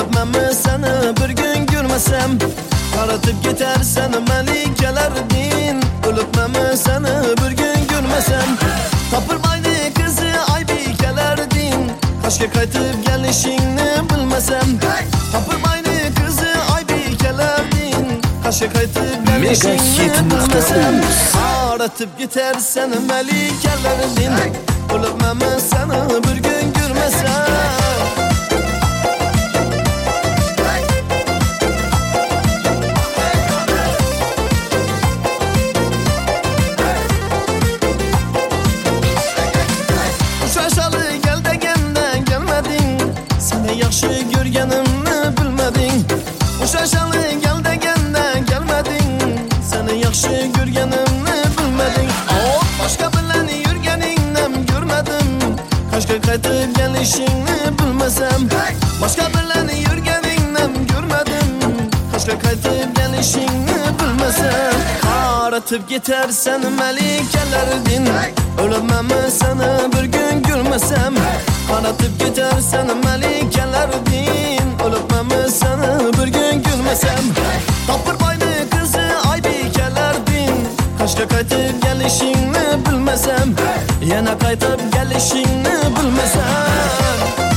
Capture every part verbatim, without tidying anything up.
O'libmanmi seni bir gün görmesem, qaratib ketarsan malikalardin. O'libmanmi seni bir gün görmesem, topilmaydi qizi aybikalardin. Qashga qaytib kelishingni bilmasam, topilmaydi qizi aybikalardin. Qashga qaytib kelishingni bilmasam, qaratib ketarsan malikalardin. O'libmanmi seni bir gün görmesem. Yaxshi ko'rganimni bilmading. O'sha-shalı gel deganda kelmading. Seni yaxshi ko'rganimni bilmading. Boshqa bilan yurganingni ko'rmadim. Qashga qaytib kelishingni bilmasam, boshqa bilan yurganingni ko'rmadim. Qashga qaytib kelishingni bilmasam, qaratib ketarsan malikalardin. O'libmanmi seni bir gün görmesem, qaratib ketarsan malikalardin. O'libmanmi seni bir gün görmesem, topilmaydi qizi aybikalardin. Qashga qaytib kelishingni bilmasam, yana qaytib kelishingni bilmasam.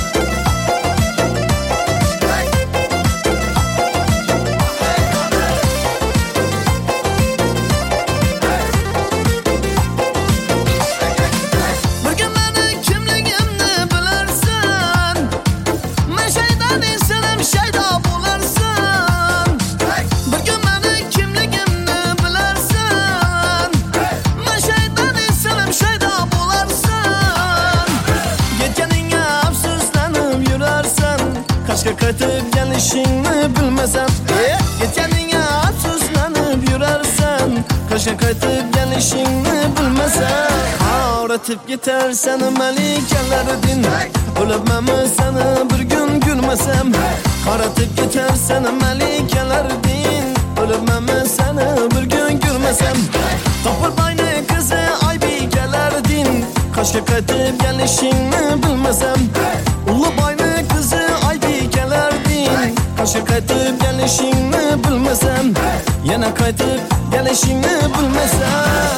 Qashga qaytib kelishingni bilmasam, ketganingga afsuslanib yurarsan. Qashga qaytib kelishingni bilmasam, qaratib ketarsan malikalardin. O'libmanmi seni bir gün görmesem, qaratib ketarsan malikalardin. O'libmanmi seni bir gün görmesem, topilmaydi qizi aybikalardin. Qashga qaytib kelishingni bilmasam, ulug'boyni qizi qashga qaytib kelishingni bilmasam, yana qaytib kelishingni bilmasam.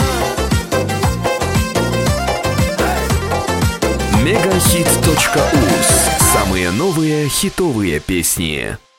Мегахит точка уз. Самые новые хитовые песни.